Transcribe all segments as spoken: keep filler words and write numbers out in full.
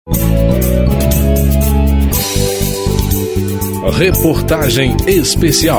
Reportagem especial.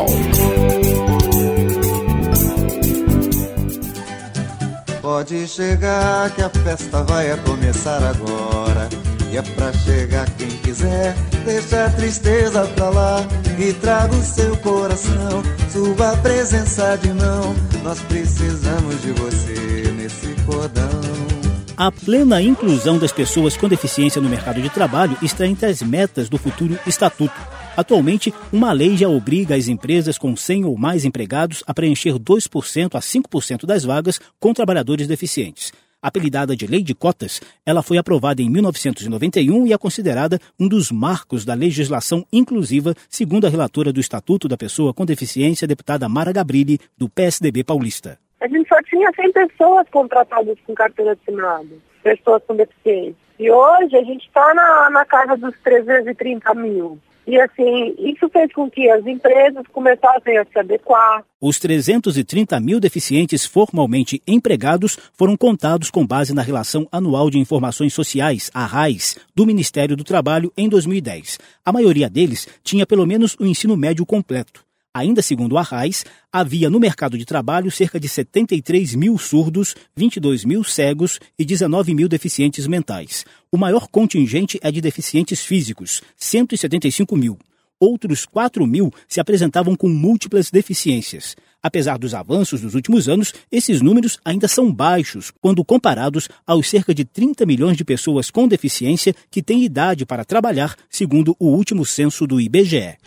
Pode chegar que a festa vai a começar agora. E é pra chegar quem quiser, deixa a tristeza pra lá e traga o seu coração, sua presença de mão. Nós precisamos de você nesse cordão. A plena inclusão das pessoas com deficiência no mercado de trabalho está entre as metas do futuro Estatuto. Atualmente, uma lei já obriga as empresas com cem ou mais empregados a preencher dois por cento a cinco por cento das vagas com trabalhadores deficientes. Apelidada de Lei de Cotas, ela foi aprovada em mil novecentos e noventa e um e é considerada um dos marcos da legislação inclusiva, segundo a relatora do Estatuto da Pessoa com Deficiência, deputada Mara Gabrilli, do P S D B paulista. A gente só tinha cem pessoas contratadas com carteira assinada, pessoas com deficiência. E hoje a gente está na, na casa dos trezentos e trinta mil. E assim, isso fez com que as empresas começassem a se adequar. Os trezentos e trinta mil deficientes formalmente empregados foram contados com base na Relação Anual de Informações Sociais, a RAIS, do Ministério do Trabalho em dois mil e dez. A maioria deles tinha pelo menos o ensino médio completo. Ainda segundo a RAIS, havia no mercado de trabalho cerca de setenta e três mil surdos, vinte e dois mil cegos e dezenove mil deficientes mentais. O maior contingente é de deficientes físicos, cento e setenta e cinco mil. Outros quatro mil se apresentavam com múltiplas deficiências. Apesar dos avanços dos últimos anos, esses números ainda são baixos quando comparados aos cerca de trinta milhões de pessoas com deficiência que têm idade para trabalhar, segundo o último censo do I B G E.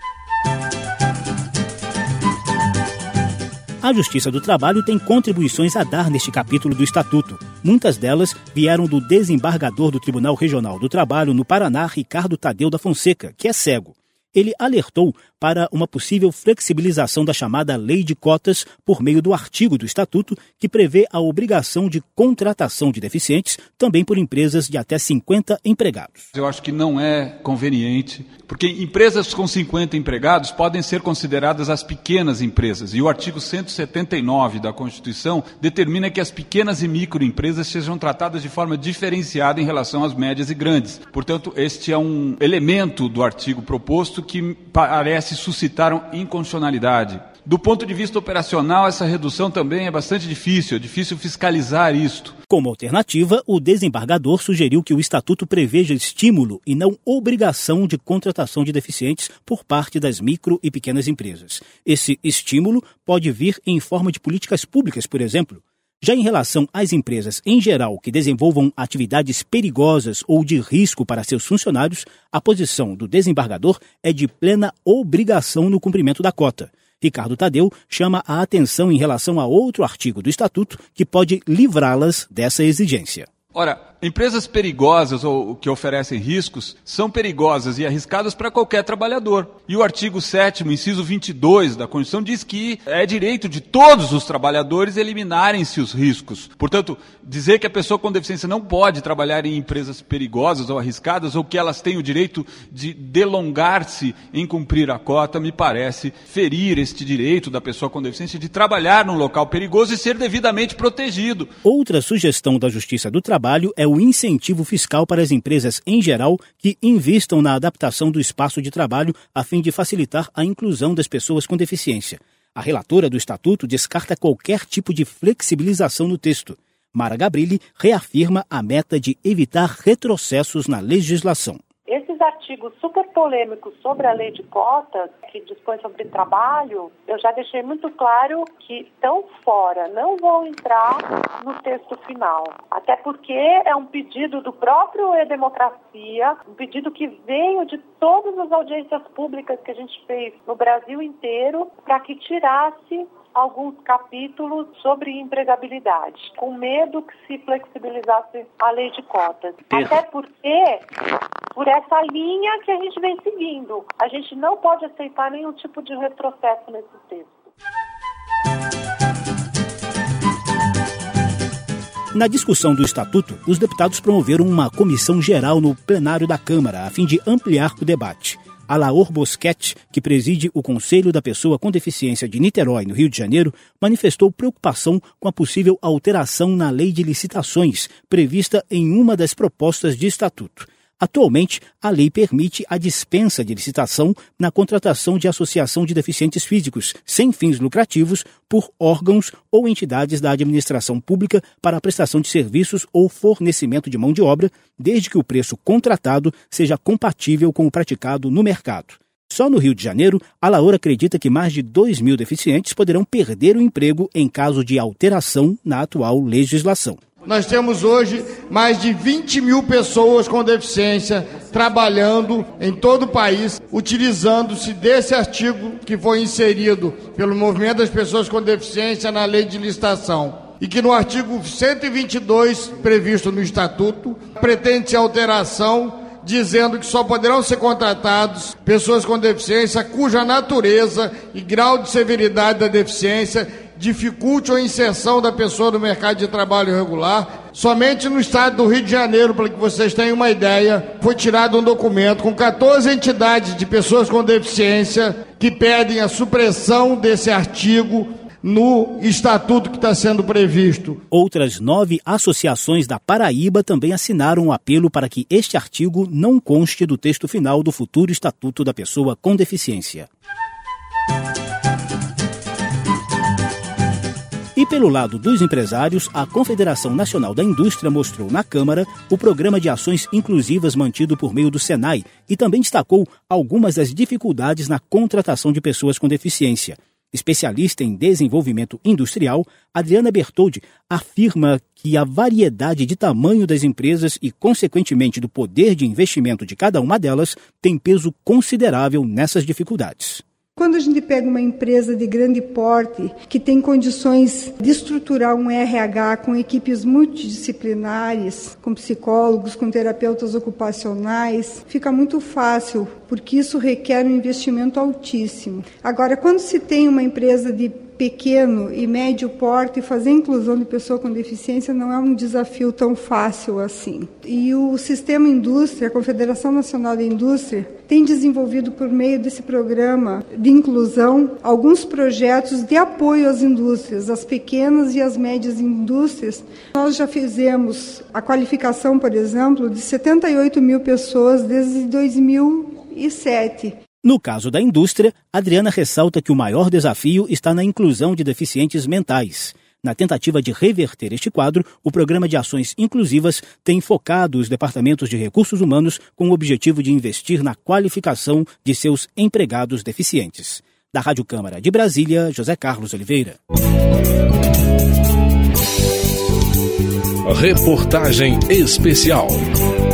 A Justiça do Trabalho tem contribuições a dar neste capítulo do Estatuto. Muitas delas vieram do desembargador do Tribunal Regional do Trabalho no Paraná, Ricardo Tadeu da Fonseca, que é cego. Ele alertou para uma possível flexibilização da chamada Lei de Cotas por meio do artigo do Estatuto que prevê a obrigação de contratação de deficientes também por empresas de até cinquenta empregados. Eu acho que não é conveniente, porque empresas com cinquenta empregados podem ser consideradas as pequenas empresas, e o artigo cento e setenta e nove da Constituição determina que as pequenas e microempresas sejam tratadas de forma diferenciada em relação às médias e grandes. Portanto, este é um elemento do artigo proposto que parece suscitar inconstitucionalidade. Do ponto de vista operacional, essa redução também é bastante difícil, é difícil fiscalizar isto. Como alternativa, o desembargador sugeriu que o Estatuto preveja estímulo e não obrigação de contratação de deficientes por parte das micro e pequenas empresas. Esse estímulo pode vir em forma de políticas públicas, por exemplo. Já em relação às empresas em geral que desenvolvam atividades perigosas ou de risco para seus funcionários, a posição do desembargador é de plena obrigação no cumprimento da cota. Ricardo Tadeu chama a atenção em relação a outro artigo do Estatuto que pode livrá-las dessa exigência. Ora, empresas perigosas ou que oferecem riscos são perigosas e arriscadas para qualquer trabalhador. E o artigo sétimo, inciso vinte e dois da Constituição diz que é direito de todos os trabalhadores eliminarem-se os riscos. Portanto, dizer que a pessoa com deficiência não pode trabalhar em empresas perigosas ou arriscadas ou que elas têm o direito de delongar-se em cumprir a cota me parece ferir este direito da pessoa com deficiência de trabalhar num local perigoso e ser devidamente protegido. Outra sugestão da Justiça do Trabalho é o incentivo fiscal para as empresas em geral que investam na adaptação do espaço de trabalho a fim de facilitar a inclusão das pessoas com deficiência. A relatora do Estatuto descarta qualquer tipo de flexibilização no texto. Mara Gabrilli reafirma a meta de evitar retrocessos na legislação. Esses artigos super polêmicos sobre a lei de cotas, que dispõe sobre trabalho, eu já deixei muito claro que estão fora, não vão entrar no texto final. Até porque é um pedido do próprio E-Democracia, um pedido que veio de todas as audiências públicas que a gente fez no Brasil inteiro, para que tirasse alguns capítulos sobre empregabilidade, com medo que se flexibilizasse a lei de cotas. Até porque, por essa linha que a gente vem seguindo, a gente não pode aceitar nenhum tipo de retrocesso nesse texto. Na discussão do Estatuto, os deputados promoveram uma comissão geral no plenário da Câmara, a fim de ampliar o debate. Alaor Bosquete, que preside o Conselho da Pessoa com Deficiência de Niterói, no Rio de Janeiro, manifestou preocupação com a possível alteração na lei de licitações, prevista em uma das propostas de estatuto. Atualmente, a lei permite a dispensa de licitação na contratação de associação de deficientes físicos, sem fins lucrativos, por órgãos ou entidades da administração pública para a prestação de serviços ou fornecimento de mão de obra, desde que o preço contratado seja compatível com o praticado no mercado. Só no Rio de Janeiro, a Laor acredita que mais de dois mil deficientes poderão perder o emprego em caso de alteração na atual legislação. Nós temos hoje mais de vinte mil pessoas com deficiência trabalhando em todo o país, utilizando-se desse artigo que foi inserido pelo Movimento das Pessoas com Deficiência na Lei de Licitação. E que no artigo cento e vinte e dois, previsto no Estatuto, pretende-se alteração dizendo que só poderão ser contratados pessoas com deficiência cuja natureza e grau de severidade da deficiência dificulte a inserção da pessoa no mercado de trabalho regular. Somente no estado do Rio de Janeiro, para que vocês tenham uma ideia, foi tirado um documento com quatorze entidades de pessoas com deficiência que pedem a supressão desse artigo no estatuto que está sendo previsto. Outras nove associações da Paraíba também assinaram um apelo para que este artigo não conste do texto final do futuro Estatuto da Pessoa com Deficiência. E pelo lado dos empresários, a Confederação Nacional da Indústria mostrou na Câmara o programa de ações inclusivas mantido por meio do Senai e também destacou algumas das dificuldades na contratação de pessoas com deficiência. Especialista em desenvolvimento industrial, Adriana Bertoldi afirma que a variedade de tamanho das empresas e, consequentemente, do poder de investimento de cada uma delas tem peso considerável nessas dificuldades. Quando a gente pega uma empresa de grande porte, que tem condições de estruturar um R H com equipes multidisciplinares, com psicólogos, com terapeutas ocupacionais, fica muito fácil, porque isso requer um investimento altíssimo. Agora, quando se tem uma empresa de pequeno e médio porte, fazer a inclusão de pessoa com deficiência não é um desafio tão fácil assim. E o Sistema Indústria, a Confederação Nacional da Indústria, tem desenvolvido por meio desse programa de inclusão alguns projetos de apoio às indústrias, às pequenas e às médias indústrias. Nós já fizemos a qualificação, por exemplo, de setenta e oito mil pessoas desde dois mil e sete. No caso da indústria, Adriana ressalta que o maior desafio está na inclusão de deficientes mentais. Na tentativa de reverter este quadro, o Programa de Ações Inclusivas tem focado os departamentos de recursos humanos com o objetivo de investir na qualificação de seus empregados deficientes. Da Rádio Câmara de Brasília, José Carlos Oliveira. Reportagem especial.